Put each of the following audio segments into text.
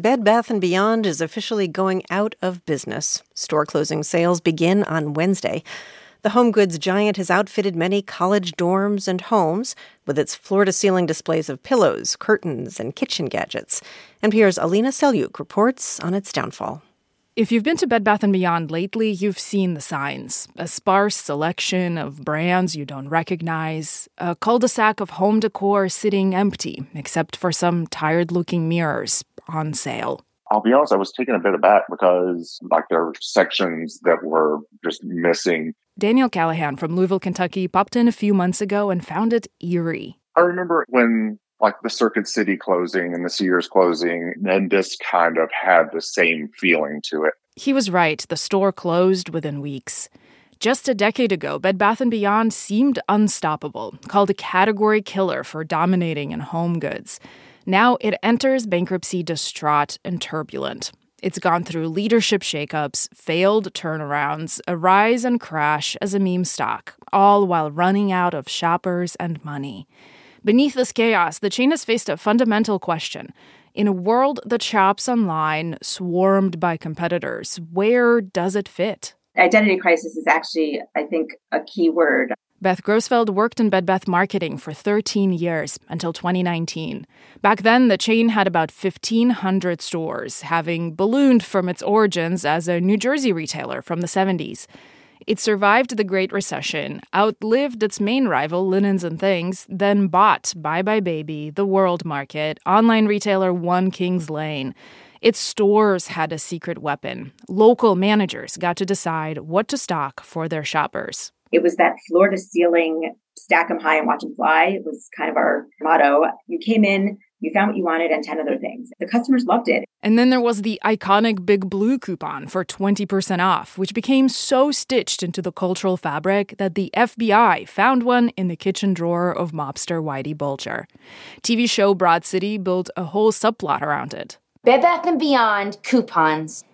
Bed Bath & Beyond is officially going out of business. Store closing sales begin on Wednesday. The home goods giant has outfitted many college dorms and homes with its floor-to-ceiling displays of pillows, curtains, and kitchen gadgets. NPR's Alina Selyuk reports on its downfall. If you've been to Bed Bath & Beyond lately, you've seen the signs. A sparse selection of brands you don't recognize. A cul-de-sac of home decor sitting empty, except for some tired-looking mirrors on sale. I'll be honest, I was taken a bit aback because there were sections that were just missing. Daniel Callahan from Louisville, Kentucky popped in a few months ago and found it eerie. I remember when the Circuit City closing and the Sears closing, and this kind of had the same feeling to it. He was right. The store closed within weeks. Just a decade ago, Bed Bath & Beyond seemed unstoppable, called a category killer for dominating in home goods. Now it enters bankruptcy distraught and turbulent. It's gone through leadership shakeups, failed turnarounds, a rise and crash as a meme stock, all while running out of shoppers and money. Beneath this chaos, the chain has faced a fundamental question. In a world that shops online, swarmed by competitors, where does it fit? Identity crisis is actually, I think, a key word. Beth Grossfeld worked in Bed Bath marketing for 13 years, until 2019. Back then, the chain had about 1,500 stores, having ballooned from its origins as a New Jersey retailer from the 70s. It survived the Great Recession, outlived its main rival, Linens 'n Things, then bought Buy Buy Baby, The World Market, online retailer One Kings Lane. Its stores had a secret weapon. Local managers got to decide what to stock for their shoppers. It was that floor-to-ceiling, stack 'em high and watch 'em fly. It was kind of our motto. You came in, you found what you wanted, and 10 other things. The customers loved it. And then there was the iconic Big Blue coupon for 20% off, which became so stitched into the cultural fabric that the FBI found one in the kitchen drawer of mobster Whitey Bulger. TV show Broad City built a whole subplot around it. Bed Bath & Beyond coupons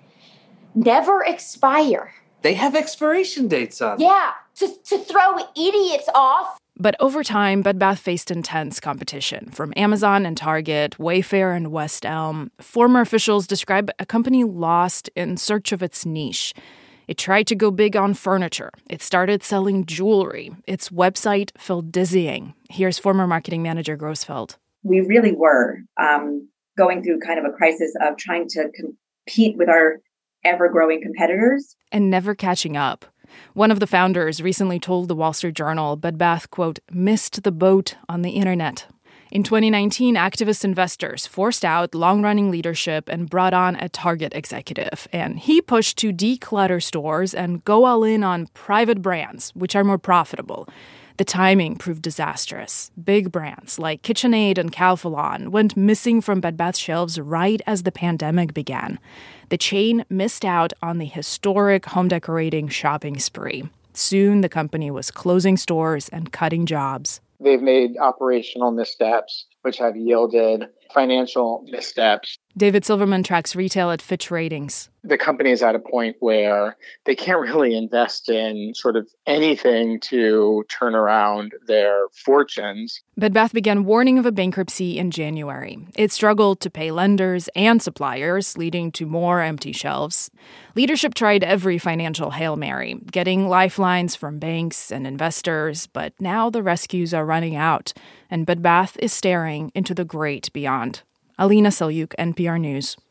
never expire. They have expiration dates on them. Yeah, to throw idiots off. But over time, Bed Bath faced intense competition from Amazon and Target, Wayfair and West Elm. Former officials describe a company lost in search of its niche. It tried to go big on furniture. It started selling jewelry. Its website felt dizzying. Here's former marketing manager Grossfeld. We really were going through kind of a crisis of trying to compete with our ever-growing competitors. And never catching up. One of the founders recently told the Wall Street Journal Bed Bath, quote, missed the boat on the internet. In 2019, activist investors forced out long-running leadership and brought on a Target executive. And he pushed to declutter stores and go all in on private brands, which are more profitable. The timing proved disastrous. Big brands like KitchenAid and Calphalon went missing from Bed Bath shelves right as the pandemic began. The chain missed out on the historic home decorating shopping spree. Soon, the company was closing stores and cutting jobs. They've made operational missteps, which have yielded financial missteps. David Silverman tracks retail at Fitch Ratings. The company is at a point where they can't really invest in sort of anything to turn around their fortunes. Bed Bath began warning of a bankruptcy in January. It struggled to pay lenders and suppliers, leading to more empty shelves. Leadership tried every financial Hail Mary, getting lifelines from banks and investors, but now the rescues are running out, and Bed Bath is staring into the great beyond. Alina Selyuk, NPR News.